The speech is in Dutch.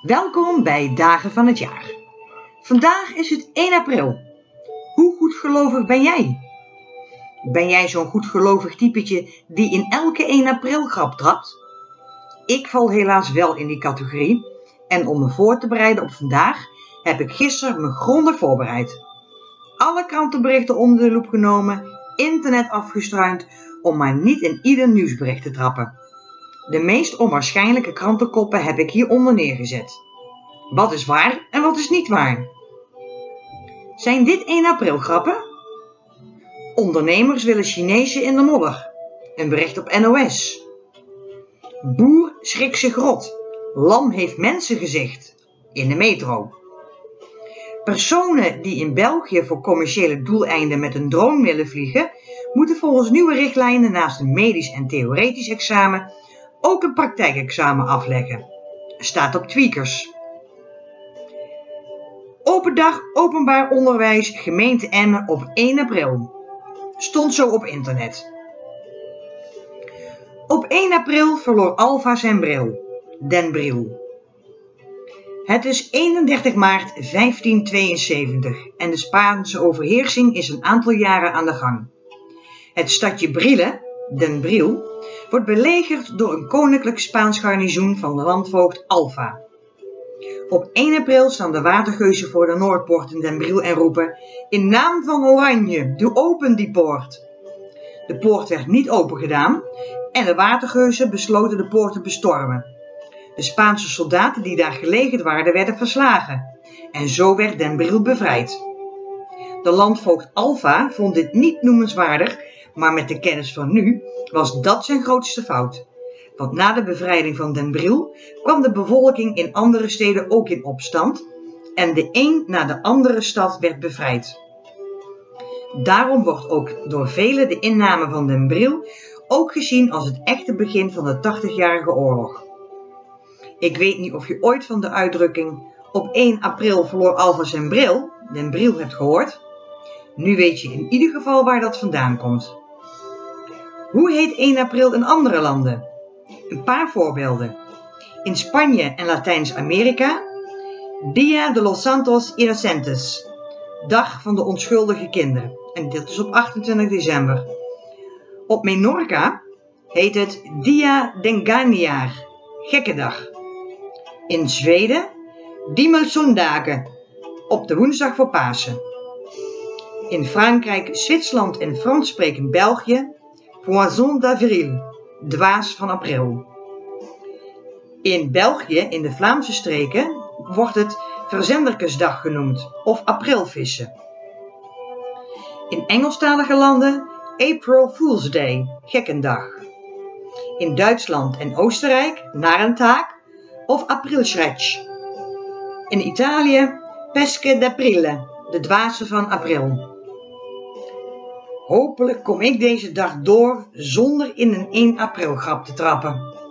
Welkom bij Dagen van het Jaar. Vandaag is het 1 april. Hoe goedgelovig ben jij? Ben jij zo'n goedgelovig typetje die in elke 1 april grap trapt? Ik val helaas wel in die categorie en om me voor te bereiden op vandaag heb ik gisteren me grondig voorbereid. Alle krantenberichten onder de loep genomen, internet afgestruind om maar niet in ieder nieuwsbericht te trappen. De meest onwaarschijnlijke krantenkoppen heb ik hieronder neergezet. Wat is waar en wat is niet waar? Zijn dit 1 april grappen? Ondernemers willen Chinezen in de modder. Een bericht op NOS. Boer schrikt zich rot. Lam heeft mensengezicht. In de metro. Personen die in België voor commerciële doeleinden met een drone willen vliegen, moeten volgens nieuwe richtlijnen naast een medisch en theoretisch examen ook een praktijkexamen afleggen. Staat op Tweakers. Open dag openbaar onderwijs gemeente Emmen op 1 april. Stond zo op internet. Op 1 april verloor Alva zijn bril. Den Bril. Het is 31 maart 1572 en de Spaanse overheersing is een aantal jaren aan de gang. Het stadje Brille, Den Bril, wordt belegerd door een koninklijk Spaans garnizoen van de landvoogd Alva. Op 1 april staan de watergeuzen voor de Noordpoort in Den Bril en roepen: in naam van Oranje, doe open die poort. De poort werd niet opengedaan en de watergeuzen besloten de poort te bestormen. De Spaanse soldaten die daar gelegerd waren, werden verslagen en zo werd Den Bril bevrijd. De landvoogd Alva vond dit niet noemenswaardig, maar met de kennis van nu was dat zijn grootste fout. Want na de bevrijding van Den Bril kwam de bevolking in andere steden ook in opstand en de een na de andere stad werd bevrijd. Daarom wordt ook door velen de inname van Den Bril ook gezien als het echte begin van de 80-jarige oorlog. Ik weet niet of je ooit van de uitdrukking op 1 april verloor Alva zijn bril, Den Bril, hebt gehoord. Nu weet je in ieder geval waar dat vandaan komt. Hoe heet 1 april in andere landen? Een paar voorbeelden. In Spanje en Latijns-Amerika, Dia de los Santos Inocentes, dag van de onschuldige kinderen. En dit is op 28 december. Op Menorca heet het Dia d'Engañar, gekkendag. In Zweden, Dimmelsundagen, op de woensdag voor Pasen. In Frankrijk, Zwitserland en Franssprekend België, Poisson d'avril, dwaas van april. In België, in de Vlaamse streken, wordt het Verzenderkesdag genoemd of aprilvissen. In Engelstalige landen April Fool's Day, gekkendag. In Duitsland en Oostenrijk Narrentaag of Aprilschretsch. In Italië Pesche d'Aprile, de dwaze van april. Hopelijk kom ik deze dag door zonder in een 1 april grap te trappen.